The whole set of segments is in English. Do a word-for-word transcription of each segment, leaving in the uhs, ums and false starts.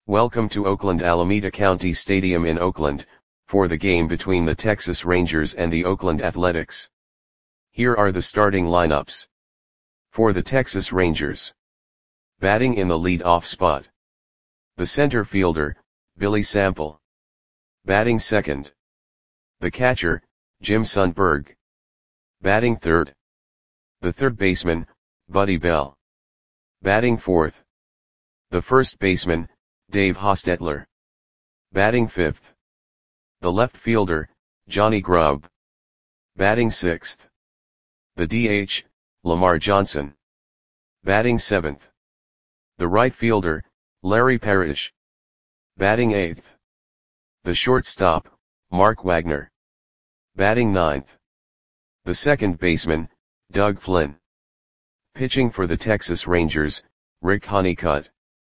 Welcome to Oakland Alameda County Stadium in Oakland, for the game between the Texas Rangers and the Oakland Athletics. Here are the starting lineups. For the Texas Rangers. Batting in the lead-off spot. The center fielder, Billy Sample. Batting second. The catcher, Jim Sundberg. Batting third. The third baseman, Buddy Bell. Batting fourth. The first baseman, Dave Hostetler. Batting fifth. The left fielder, Johnny Grubb. Batting sixth. The D H, Lamar Johnson. Batting seventh. The right fielder, Larry Parrish. Batting eighth. The shortstop, Mark Wagner. Batting ninth. The second baseman, Doug Flynn. Pitching for the Texas Rangers, Rick Honeycutt.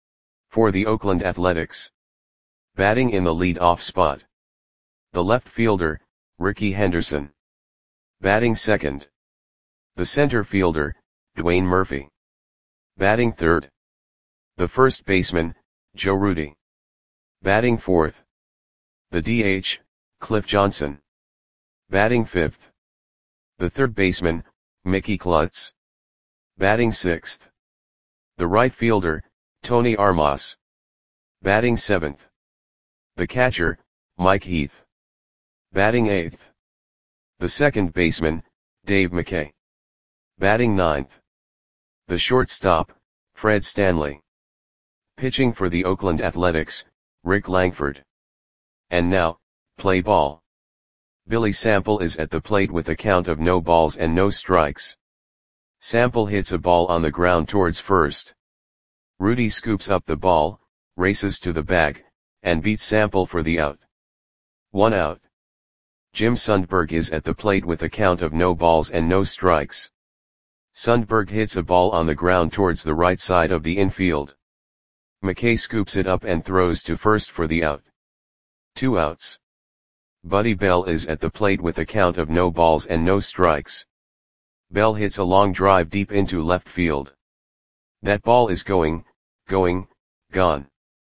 For the Oakland Athletics. Batting in the lead-off spot. The left fielder, Rickey Henderson. Batting second. The center fielder, Dwayne Murphy. Batting third. The first baseman, Joe Rudi. Batting fourth. The D H, Cliff Johnson. Batting fifth. The third baseman, Mickey Klutz. Batting sixth. The right fielder, Tony Armas. Batting seventh. The catcher, Mike Heath. Batting eighth. The second baseman, Dave McKay. Batting ninth. The shortstop, Fred Stanley. Pitching for the Oakland Athletics, Rick Langford. And now, play ball. Billy Sample is at the plate with a count of no balls and no strikes. Sample hits a ball on the ground towards first. Rudi scoops up the ball, races to the bag, and beats Sample for the out. One out. Jim Sundberg is at the plate with a count of no balls and no strikes. Sundberg hits a ball on the ground towards the right side of the infield. McKay scoops it up and throws to first for the out. Two outs. Buddy Bell is at the plate with a count of no balls and no strikes. Bell hits a long drive deep into left field. That ball is going, going, gone.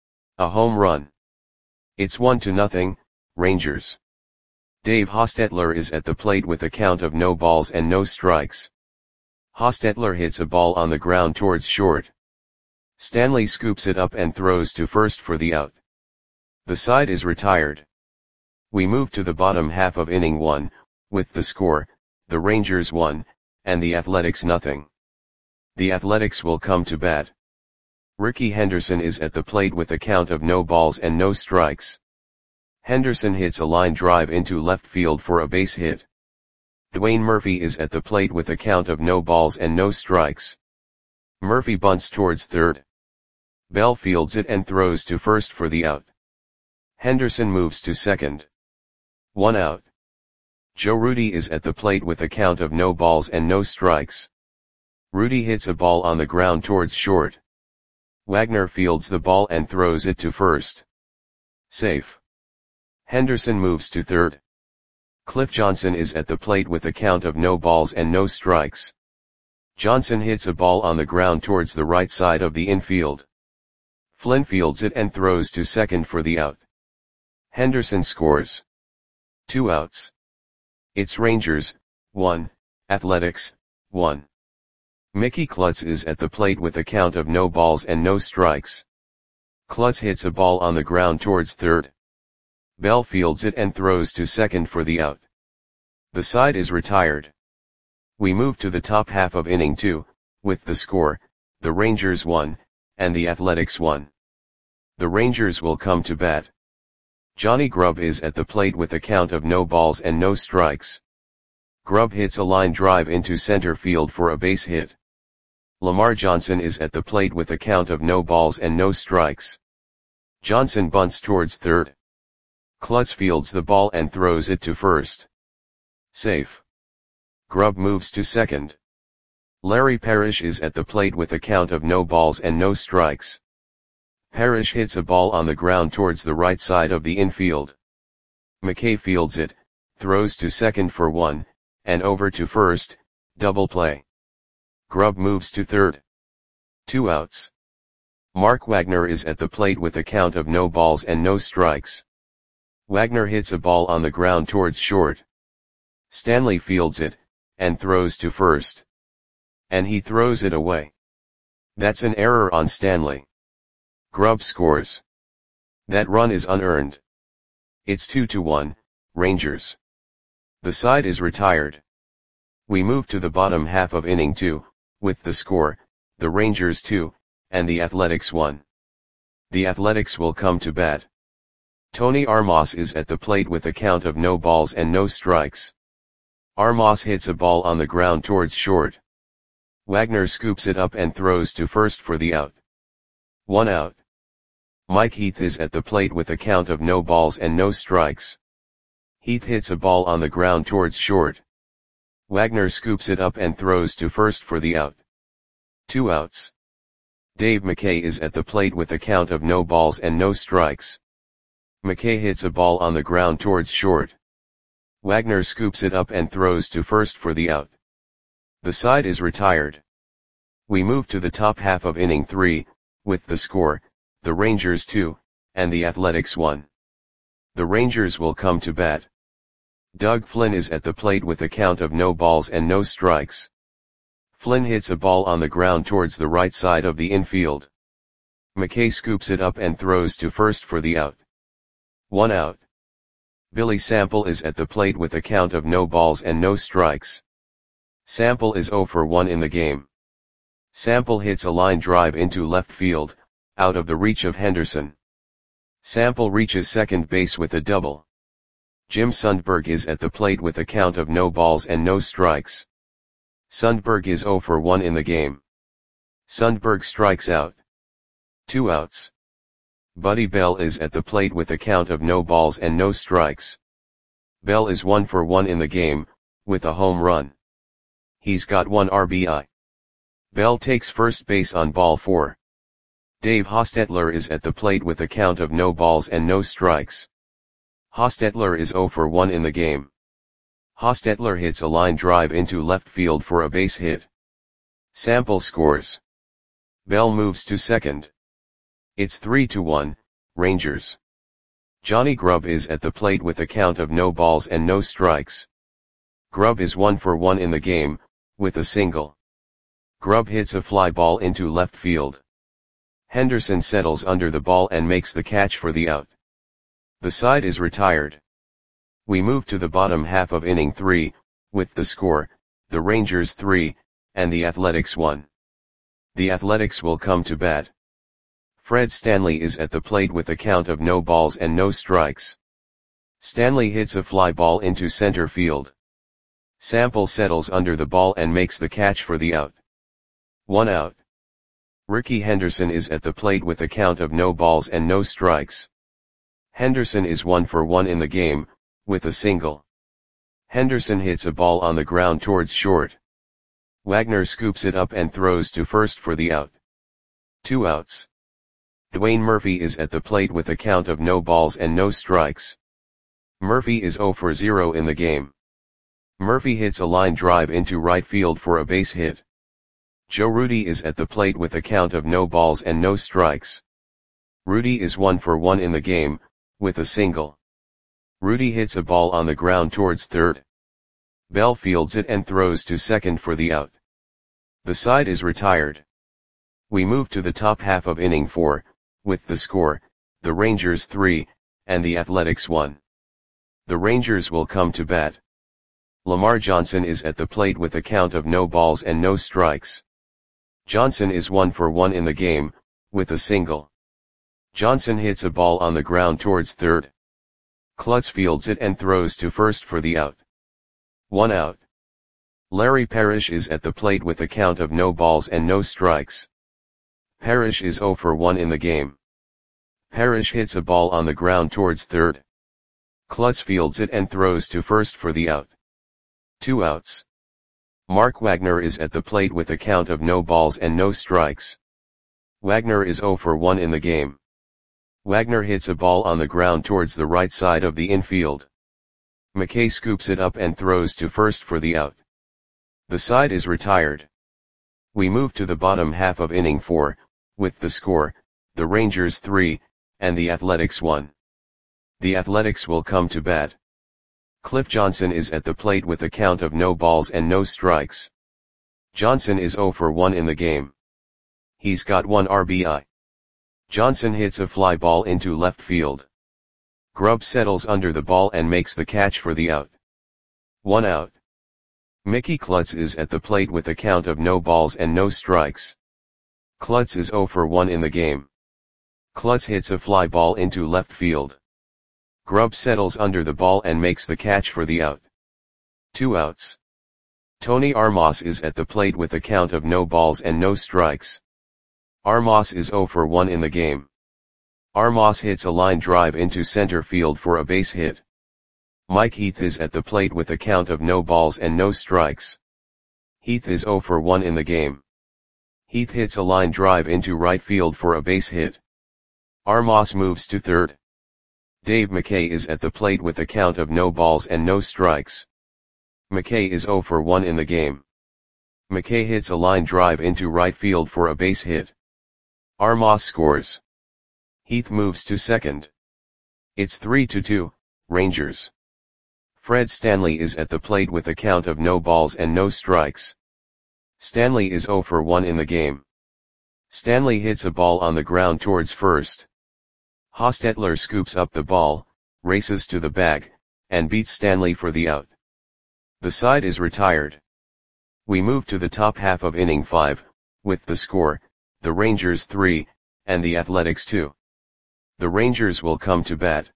A home run. It's one to nothing, Rangers. Dave Hostetler is at the plate with a count of no balls and no strikes. Hostetler hits a ball on the ground towards short. Stanley scoops it up and throws to first for the out. The side is retired. We move to the bottom half of inning one, with the score, the Rangers one, and the Athletics nothing. The Athletics will come to bat. Rickey Henderson is at the plate with a count of no balls and no strikes. Henderson hits a line drive into left field for a base hit. Dwayne Murphy is at the plate with a count of no balls and no strikes. Murphy bunts towards third. Bell fields it and throws to first for the out. Henderson moves to second. One out. Joe Rudi is at the plate with a count of no balls and no strikes. Rudi hits a ball on the ground towards short. Wagner fields the ball and throws it to first. Safe. Henderson moves to third. Cliff Johnson is at the plate with a count of no balls and no strikes. Johnson hits a ball on the ground towards the right side of the infield. Flynn fields it and throws to second for the out. Henderson scores. Two outs. It's Rangers, one, Athletics, one. Mickey Klutz is at the plate with a count of no balls and no strikes. Klutz hits a ball on the ground towards third. Bell fields it and throws to second for the out. The side is retired. We move to the top half of inning two, with the score, the Rangers one, and the Athletics one. The Rangers will come to bat. Johnny Grubb is at the plate with a count of no balls and no strikes. Grubb hits a line drive into center field for a base hit. Lamar Johnson is at the plate with a count of no balls and no strikes. Johnson bunts towards third. Klutz fields the ball and throws it to first. Safe. Grubb moves to second. Larry Parrish is at the plate with a count of no balls and no strikes. Parrish hits a ball on the ground towards the right side of the infield. McKay fields it, throws to second for one, and over to first, double play. Grubb moves to third. Two outs. Mark Wagner is at the plate with a count of no balls and no strikes. Wagner hits a ball on the ground towards short. Stanley fields it, and throws to first. And he throws it away. That's an error on Stanley. Grubb scores. That run is unearned. It's two to one, Rangers. The side is retired. We move to the bottom half of inning two, with the score, the Rangers two, and the Athletics one. The Athletics will come to bat. Tony Armas is at the plate with a count of no balls and no strikes. Armas hits a ball on the ground towards short. Wagner scoops it up and throws to first for the out. One out. Mike Heath is at the plate with a count of no balls and no strikes. Heath hits a ball on the ground towards short. Wagner scoops it up and throws to first for the out. Two outs. Dave McKay is at the plate with a count of no balls and no strikes. McKay hits a ball on the ground towards short. Wagner scoops it up and throws to first for the out. The side is retired. We move to the top half of inning three, with the score, the Rangers two, and the Athletics one. The Rangers will come to bat. Doug Flynn is at the plate with a count of no balls and no strikes. Flynn hits a ball on the ground towards the right side of the infield. McKay scoops it up and throws to first for the out. One out. Billy Sample is at the plate with a count of no balls and no strikes. Sample is oh for one in the game. Sample hits a line drive into left field, out of the reach of Henderson. Sample reaches second base with a double. Jim Sundberg is at the plate with a count of no balls and no strikes. Sundberg is oh for one in the game. Sundberg strikes out. Two outs. Buddy Bell is at the plate with a count of no balls and no strikes. Bell is one for one in the game, with a home run. He's got one R B I. Bell takes first base on ball four. Dave Hostetler is at the plate with a count of no balls and no strikes. Hostetler is oh for one in the game. Hostetler hits a line drive into left field for a base hit. Sample scores. Bell moves to second. It's three to one, Rangers. Johnny Grubb is at the plate with a count of no balls and no strikes. Grubb is one for one in the game, with a single. Grubb hits a fly ball into left field. Henderson settles under the ball and makes the catch for the out. The side is retired. We move to the bottom half of inning three, with the score, the Rangers three, and the Athletics one. The Athletics will come to bat. Fred Stanley is at the plate with a count of no balls and no strikes. Stanley hits a fly ball into center field. Sample settles under the ball and makes the catch for the out. One out. Ricky Henderson is at the plate with a count of no balls and no strikes. Henderson is one for one in the game, with a single. Henderson hits a ball on the ground towards short. Wagner scoops it up and throws to first for the out. Two outs. Dwayne Murphy is at the plate with a count of no balls and no strikes. Murphy is oh for zero in the game. Murphy hits a line drive into right field for a base hit. Joe Rudi is at the plate with a count of no balls and no strikes. Rudi is one for one in the game, with a single. Rudi hits a ball on the ground towards third. Bell fields it and throws to second for the out. The side is retired. We move to the top half of inning four, with the score, the Rangers three, and the Athletics one. The Rangers will come to bat. Lamar Johnson is at the plate with a count of no balls and no strikes. Johnson is one for one in the game, with a single. Johnson hits a ball on the ground towards third. Klutz fields it and throws to first for the out. One out. Larry Parrish is at the plate with a count of no balls and no strikes. Parrish is oh for one in the game. Parrish hits a ball on the ground towards third. Klutz fields it and throws to first for the out. Two outs. Mark Wagner is at the plate with a count of no balls and no strikes. Wagner is oh for one in the game. Wagner hits a ball on the ground towards the right side of the infield. McKay scoops it up and throws to first for the out. The side is retired. We move to the bottom half of inning four, with the score, the Rangers three, and the Athletics one. The Athletics will come to bat. Cliff Johnson is at the plate with a count of no balls and no strikes. Johnson is oh for one in the game. He's got one R B I. Johnson hits a fly ball into left field. Grubb settles under the ball and makes the catch for the out. One out. Mickey Klutz is at the plate with a count of no balls and no strikes. Klutz is oh for one in the game. Klutz hits a fly ball into left field. Grubb settles under the ball and makes the catch for the out. Two outs. Tony Armas is at the plate with a count of no balls and no strikes. Armas is oh for one in the game. Armas hits a line drive into center field for a base hit. Mike Heath is at the plate with a count of no balls and no strikes. Heath is oh for one in the game. Heath hits a line drive into right field for a base hit. Armas moves to third. Dave McKay is at the plate with a count of no balls and no strikes. McKay is oh for one in the game. McKay hits a line drive into right field for a base hit. Armas scores. Heath moves to second. It's three to two, Rangers. Fred Stanley is at the plate with a count of no balls and no strikes. Stanley is oh for one in the game. Stanley hits a ball on the ground towards first. Hostetler scoops up the ball, races to the bag, and beats Stanley for the out. The side is retired. We move to the top half of inning five, with the score, the Rangers three, and the Athletics two. The Rangers will come to bat.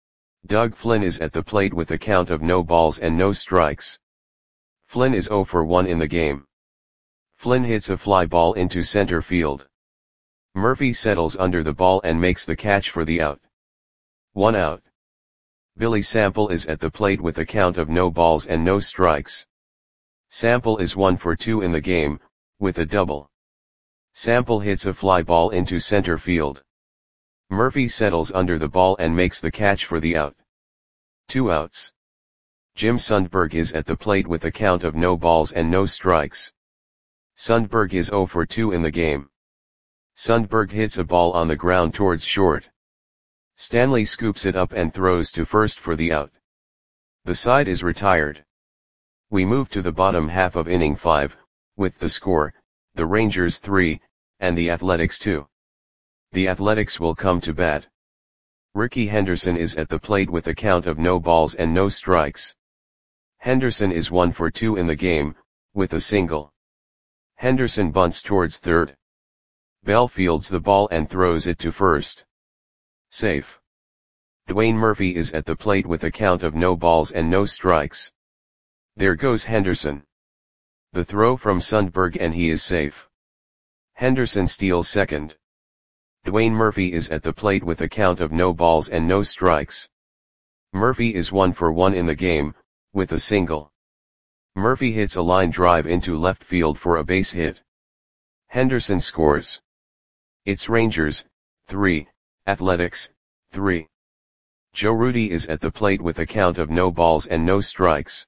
Doug Flynn is at the plate with a count of no balls and no strikes. Flynn is oh for one in the game. Flynn hits a fly ball into center field. Murphy settles under the ball and makes the catch for the out. One out. Billy Sample is at the plate with a count of no balls and no strikes. Sample is one for two in the game, with a double. Sample hits a fly ball into center field. Murphy settles under the ball and makes the catch for the out. Two outs. Jim Sundberg is at the plate with a count of no balls and no strikes. Sundberg is oh for two in the game. Sundberg hits a ball on the ground towards short. Stanley scoops it up and throws to first for the out. The side is retired. We move to the bottom half of inning five, with the score, the Rangers three, and the Athletics two. The Athletics will come to bat. Ricky Henderson is at the plate with a count of no balls and no strikes. Henderson is one for two in the game, with a single. Henderson bunts towards third. Bell fields the ball and throws it to first. Safe. Dwayne Murphy is at the plate with a count of no balls and no strikes. There goes Henderson. The throw from Sundberg and he is safe. Henderson steals second. Dwayne Murphy is at the plate with a count of no balls and no strikes. Murphy is one for one in the game, with a single. Murphy hits a line drive into left field for a base hit. Henderson scores. It's Rangers, three, Athletics, three. Joe Rudi is at the plate with a count of no balls and no strikes.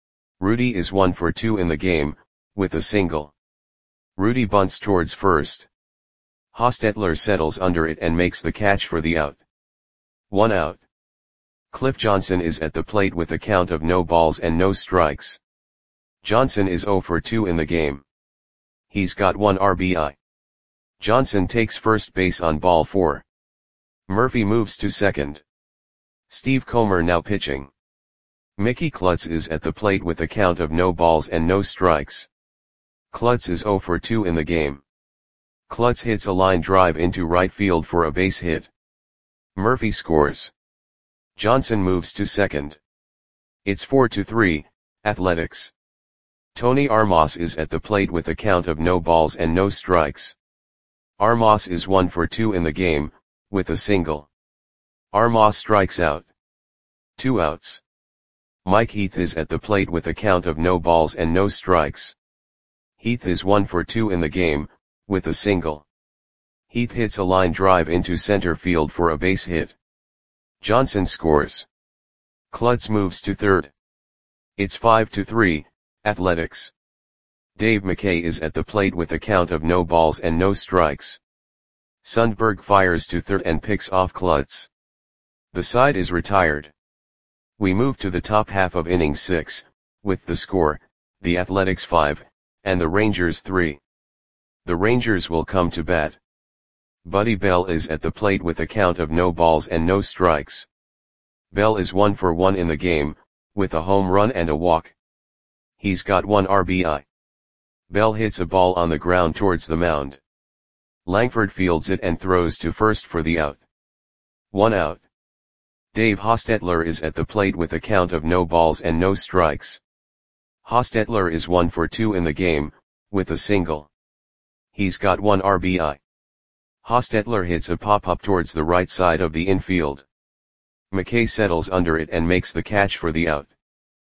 Rudi is one for two in the game, with a single. Rudi bunts towards first. Hostetler settles under it and makes the catch for the out. One out. Cliff Johnson is at the plate with a count of no balls and no strikes. Johnson is oh for two in the game. He's got one R B I. Johnson takes first base on ball four. Murphy moves to second. Steve Comer now pitching. Mickey Klutz is at the plate with a count of no balls and no strikes. Klutz is oh for two in the game. Klutz hits a line drive into right field for a base hit. Murphy scores. Johnson moves to second. It's four to three, Athletics. Tony Armas is at the plate with a count of no balls and no strikes. Armas is one for two in the game, with a single. Armas strikes out. Two outs. Mike Heath is at the plate with a count of no balls and no strikes. Heath is one for two in the game, with a single. Heath hits a line drive into center field for a base hit. Johnson scores. Klutz moves to third. It's five to three, Athletics. Dave McKay is at the plate with a count of no balls and no strikes. Sundberg fires to third and picks off Klutz. The side is retired. We move to the top half of inning six, with the score, the Athletics five, and the Rangers three. The Rangers will come to bat. Buddy Bell is at the plate with a count of no balls and no strikes. Bell is one for one in the game, with a home run and a walk. He's got one R B I. Bell hits a ball on the ground towards the mound. Langford fields it and throws to first for the out. One out. Dave Hostetler is at the plate with a count of no balls and no strikes. Hostetler is one for two in the game, with a single. He's got one R B I. Hostetler hits a pop-up towards the right side of the infield. McKay settles under it and makes the catch for the out.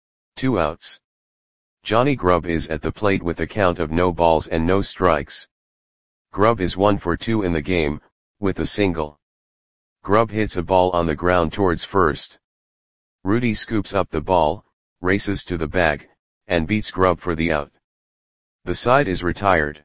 Two outs. Johnny Grubb is at the plate with a count of no balls and no strikes. Grubb is one for two in the game, with a single. Grubb hits a ball on the ground towards first. Rudy scoops up the ball, races to the bag, and beats Grubb for the out. The side is retired.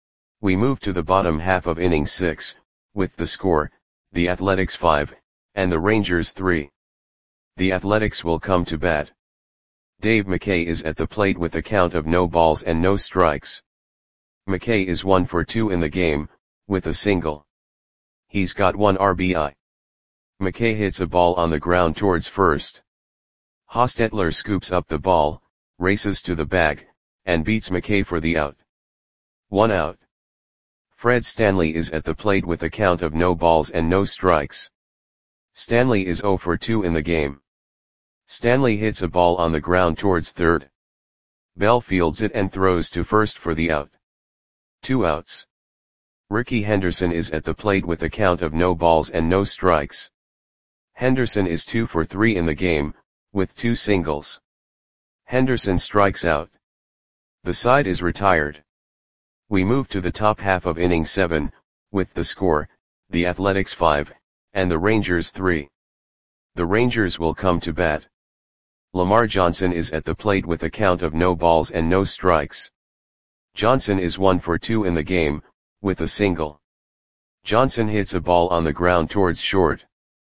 We move to the bottom half of inning six, with the score, the Athletics five, and the Rangers three. The Athletics will come to bat. Dave McKay is at the plate with a count of no balls and no strikes. McKay is one for two in the game, with a single. He's got one R B I. McKay hits a ball on the ground towards first. Hostetler scoops up the ball, races to the bag, and beats McKay for the out. One out. Fred Stanley is at the plate with a count of no balls and no strikes. Stanley is zero for two in the game. Stanley hits a ball on the ground towards third. Bell fields it and throws to first for the out. Two outs. Ricky Henderson is at the plate with a count of no balls and no strikes. Henderson is two for three in the game, with two singles. Henderson strikes out. The side is retired. We move to the top half of inning seven, with the score, the Athletics five, and the Rangers three. The Rangers will come to bat. Lamar Johnson is at the plate with a count of no balls and no strikes. Johnson is one for two in the game, with a single. Johnson hits a ball on the ground towards short.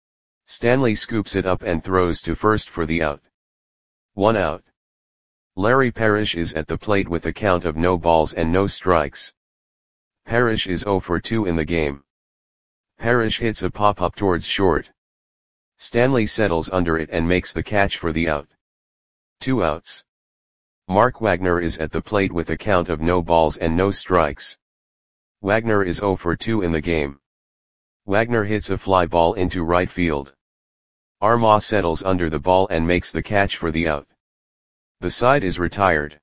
Stanley scoops it up and throws to first for the out. One out. Larry Parrish is at the plate with a count of no balls and no strikes. Parrish is zero for two in the game. Parrish hits a pop-up towards short. Stanley settles under it and makes the catch for the out. Two outs. Mark Wagner is at the plate with a count of no balls and no strikes. Wagner is zero for two in the game. Wagner hits a fly ball into right field. Armah settles under the ball and makes the catch for the out. The side is retired.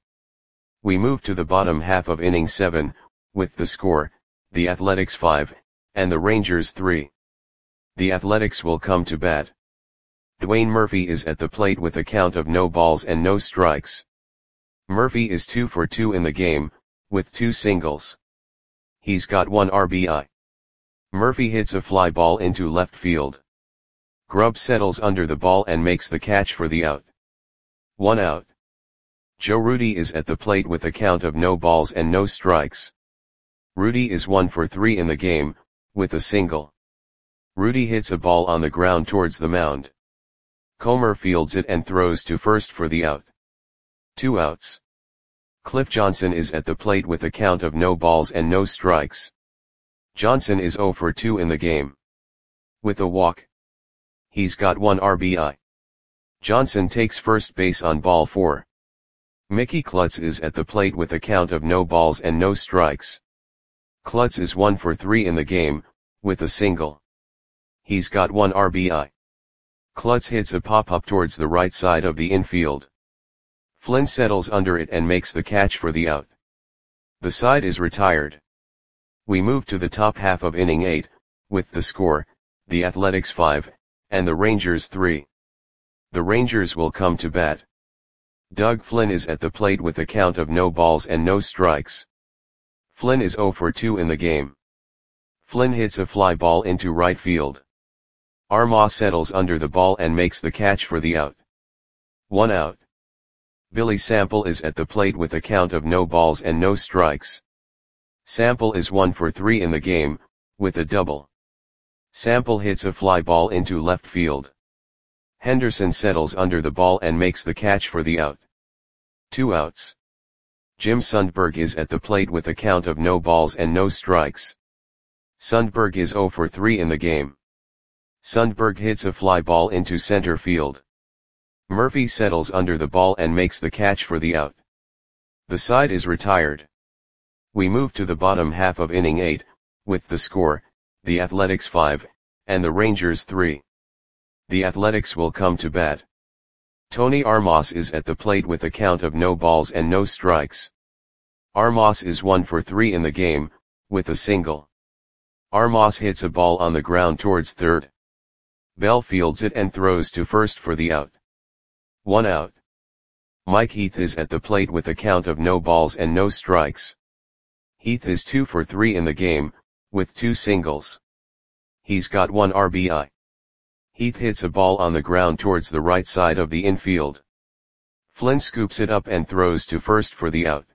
We move to the bottom half of inning seven, with the score, the Athletics five, and the Rangers three. The Athletics will come to bat. Dwayne Murphy is at the plate with a count of no balls and no strikes. Murphy is two for two in the game, with two singles. He's got one R B I. Murphy hits a fly ball into left field. Grubb settles under the ball and makes the catch for the out. One out. Joe Rudi is at the plate with a count of no balls and no strikes. Rudi is one for three in the game, with a single. Rudi hits a ball on the ground towards the mound. Comer fields it and throws to first for the out. Two outs. Cliff Johnson is at the plate with a count of no balls and no strikes. Johnson is zero for two in the game. With a walk. He's got one R B I. Johnson takes first base on ball four. Mickey Klutz is at the plate with a count of no balls and no strikes. Klutz is one for three in the game, with a single. He's got one R B I. Klutz hits a pop-up towards the right side of the infield. Flynn settles under it and makes the catch for the out. The side is retired. We move to the top half of inning eight, with the score, the Athletics five, and the Rangers three. The Rangers will come to bat. Doug Flynn is at the plate with a count of no balls and no strikes. Flynn is zero for two in the game. Flynn hits a fly ball into right field. Armah settles under the ball and makes the catch for the out. One out. Billy Sample is at the plate with a count of no balls and no strikes. Sample is one for three in the game, with a double. Sample hits a fly ball into left field. Henderson settles under the ball and makes the catch for the out. Two outs. Jim Sundberg is at the plate with a count of no balls and no strikes. Sundberg is zero for three in the game. Sundberg hits a fly ball into center field. Murphy settles under the ball and makes the catch for the out. The side is retired. We move to the bottom half of inning eight, with the score, the Athletics five, and the Rangers three. The Athletics will come to bat. Tony Armas is at the plate with a count of no balls and no strikes. Armas is one for three in the game, with a single. Armas hits a ball on the ground towards third. Bell fields it and throws to first for the out. One out. Mike Heath is at the plate with a count of no balls and no strikes. Heath is two for three in the game, with two singles. He's got one R B I. Heath hits a ball on the ground towards the right side of the infield. Flynn scoops it up and throws to first for the out.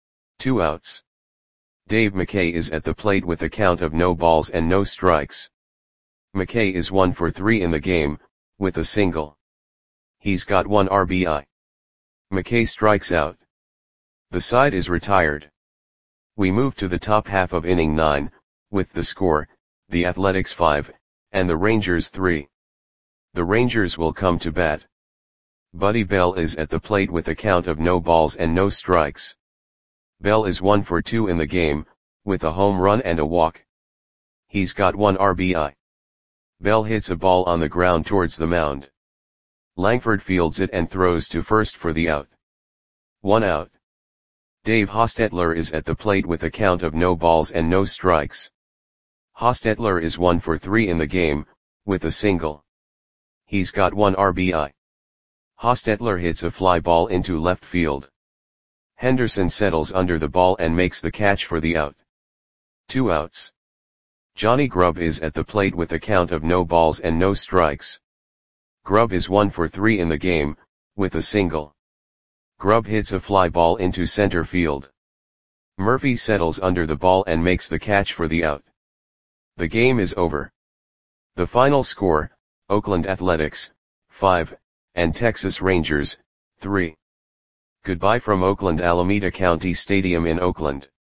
Two outs. Dave McKay is at the plate with a count of no balls and no strikes. McKay is one for three in the game, with a single. He's got one R B I. McKay strikes out. The side is retired. We move to the top half of inning nine, with the score, the Athletics five, and the Rangers three. The Rangers will come to bat. Buddy Bell is at the plate with a count of no balls and no strikes. Bell is one for two in the game, with a home run and a walk. He's got one R B I. Bell hits a ball on the ground towards the mound. Langford fields it and throws to first for the out. One out. Dave Hostetler is at the plate with a count of no balls and no strikes. Hostetler is one for three in the game, with a single. He's got one R B I. Hostetler hits a fly ball into left field. Henderson settles under the ball and makes the catch for the out. Two outs. Johnny Grubb is at the plate with a count of no balls and no strikes. Grubb is one for three in the game, with a single. Grubb hits a fly ball into center field. Murphy settles under the ball and makes the catch for the out. The game is over. The final score, Oakland Athletics, five, and Texas Rangers, three. Goodbye from Oakland Alameda County Stadium in Oakland.